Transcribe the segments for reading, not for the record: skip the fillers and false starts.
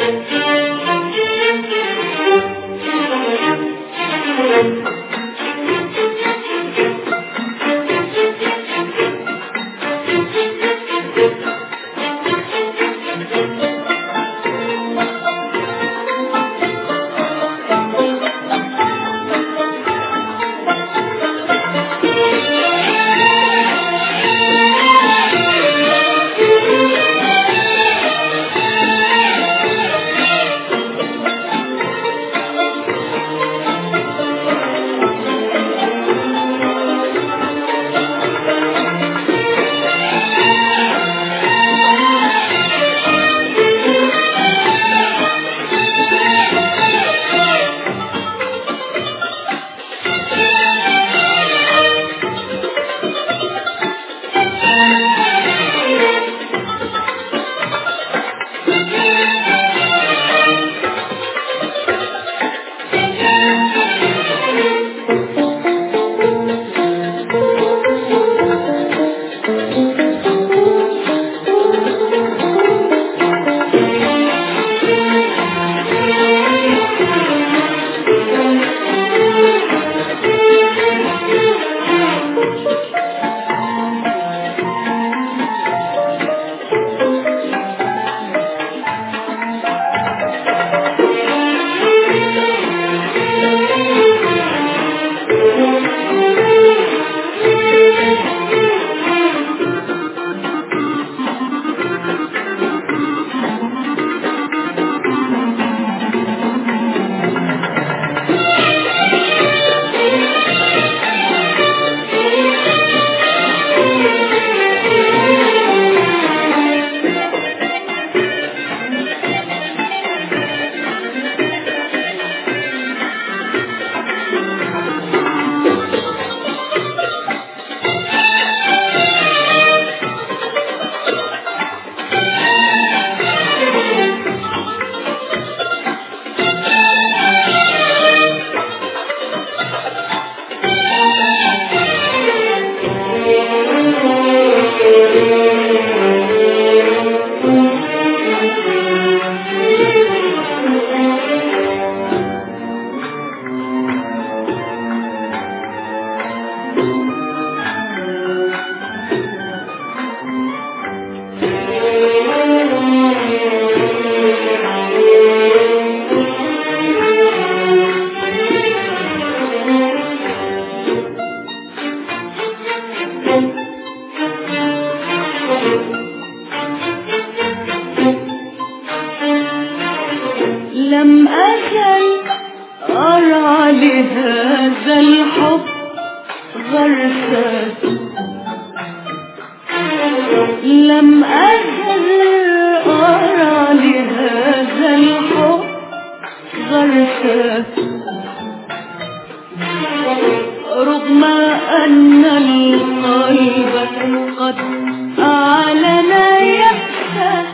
لم أزل أرى لهذا الحب غرسة، لم أزل أرى لهذا الحب غرسة، رغم أن القلب قد أعلن يأسه.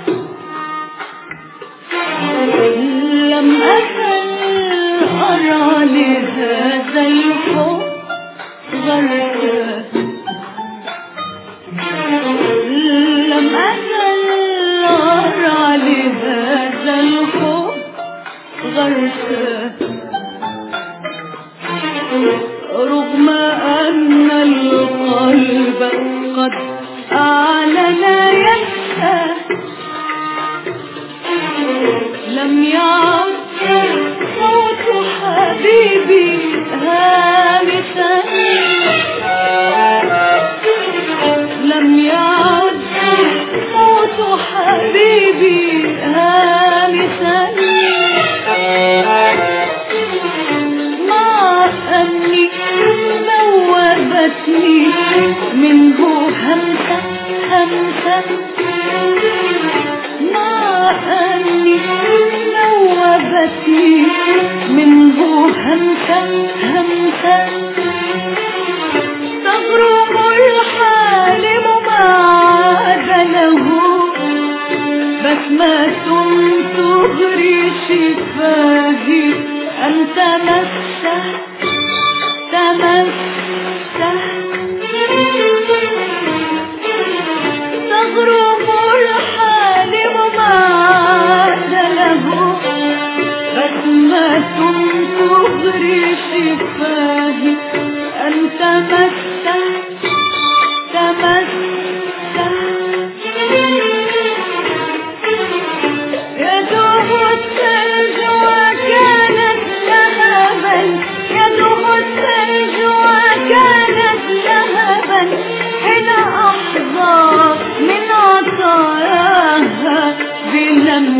لم أزل أرى لهذا الحب غرسة، لم أزل أرى لهذا الحب غرسة، رغم أن القلب قد أعلن يأسه. لم يعد صوت حبيبي هامسا، لم يعد صوت حبيبي هامسا، مع أني ذوبتني منه همسة همسة، مع أني ذوبتني منه همسة همسة. تغرق الحالم ما عاد له بسمة تغري شفاهي أن تمسه تمسه. تغرق الحالم ما عاد له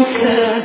أنسى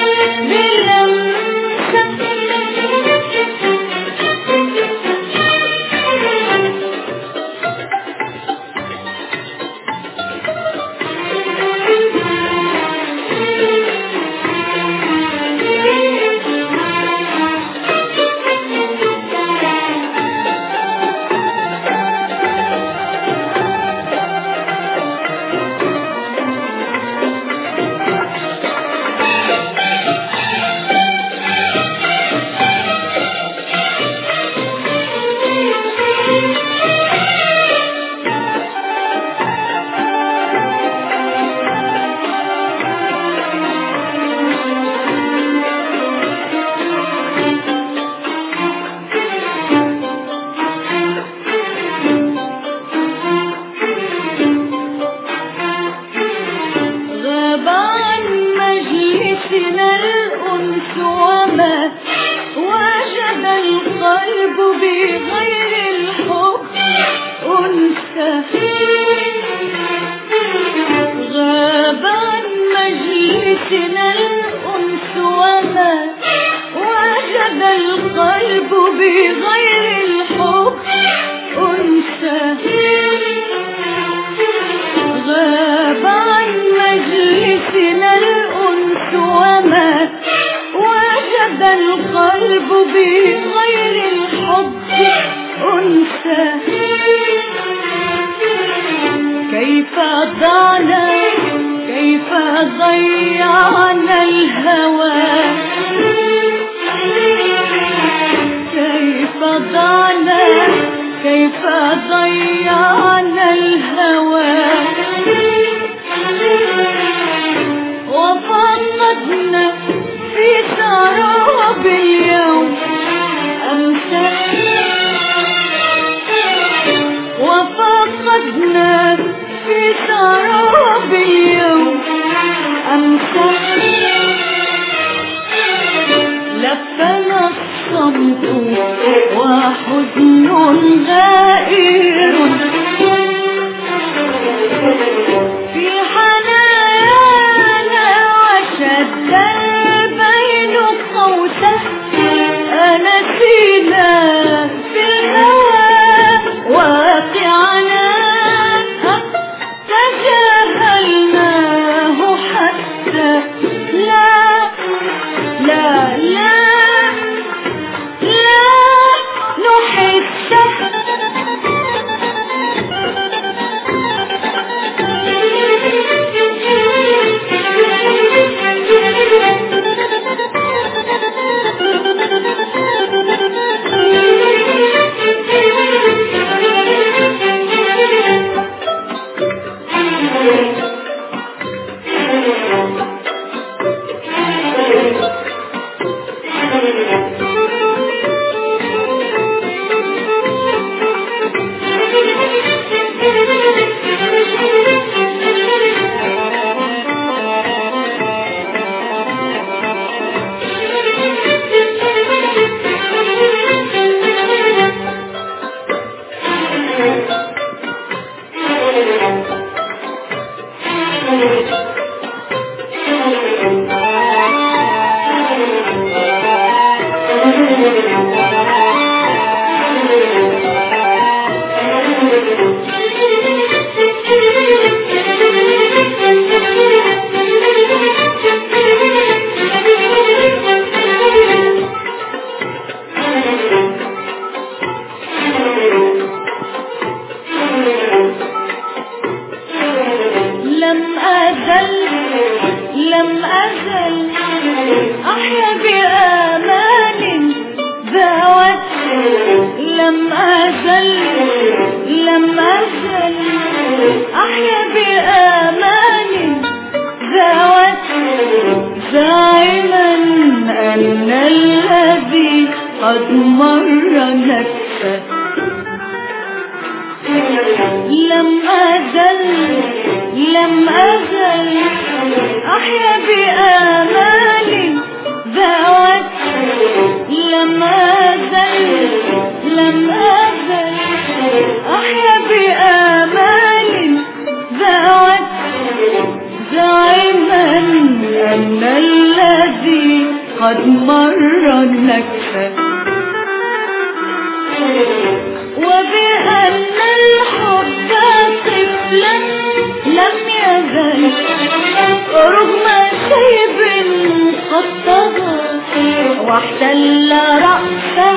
الأنس وما وجد القلب بغير الحب أنسى غاب عن مجلسنا الأنس وما وجد القلب بغير الحب أنسى غاب عن مجلسنا الأنس وما وجد القلب بغير الحب أنسى كيف ضعنا كيف ضيعنا الهوى كيف ضعنا كيف ضيعنا الهوى وفقدنا في سراب اليوم أمسى وفقدنا في سراب اليوم أمسى لفنا الصمت وحزن غائر في حنايانا وشد البين قوسه أنسينا في الهوى واقعنا تجاهلناه حتى لا لا لا لا نحسه لم أزل أحيا بآمان ذوت لم أزل أحيا بآمان ذوت زعما أن الذي قد مر نكسة لم أزل أحيا بآمال ذوت لم أزل أحيا بآمال ذوت زعما أن واتمرن نكسة، وبأن الحب طفلا لم يزل رغم شيب قد طغى واحتل رأسه،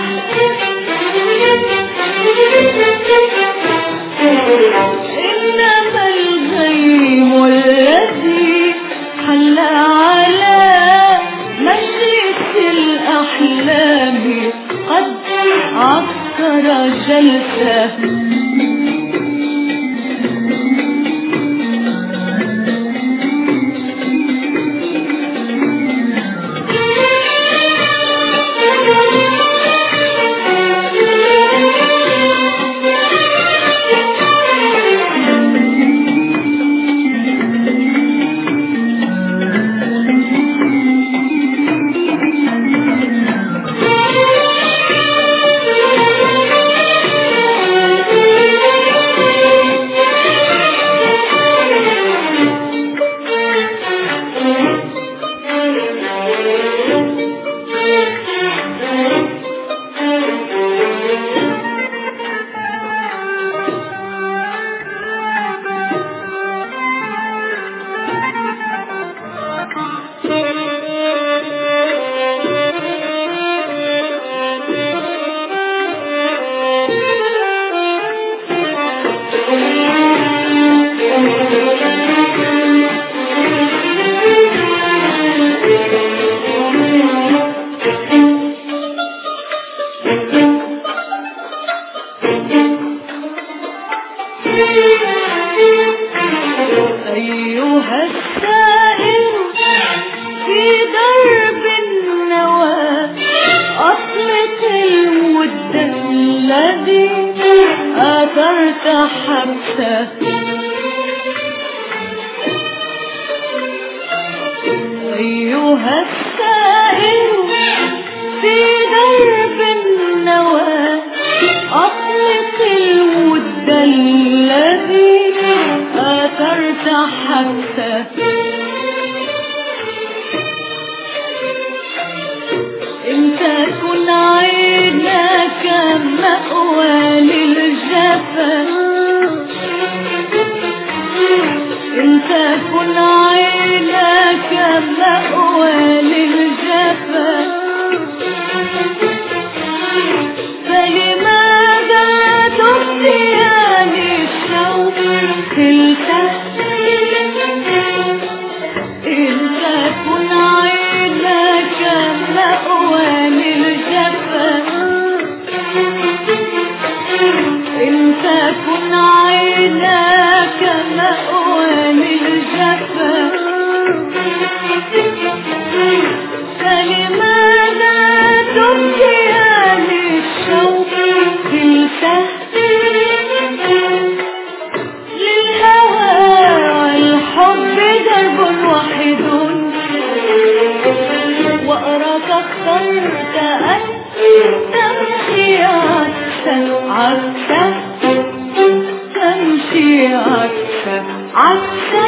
إنما الغيم الذي حل على مجلس الأحلام قد عكر جلسه. أيها السائر في درب النوى أطلق الود الذي أثرت حبسه، أيها السائر في درب النوى أطلق الود الذي أثرت حبسه، إن تكن عيناك مأوى للجفا، إن تكن عيناك مأوى للجفا، فلماذا تبديان الشوق إن تكن عيناك مأوى للجفا، إن تكن عيناك مأوى للجفا، فلماذا تبديان الشوق للهوى والحب درب واحد، وأراك اخترت أن تمشي عكسه تمشي عكسه.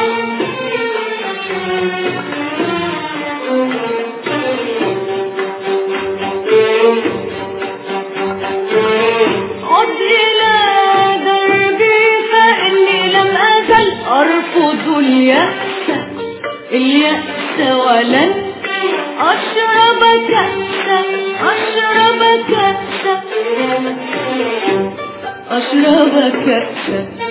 عد إلى دربي فإني لم أزل أرفض اليأس ولن أشرب كأسا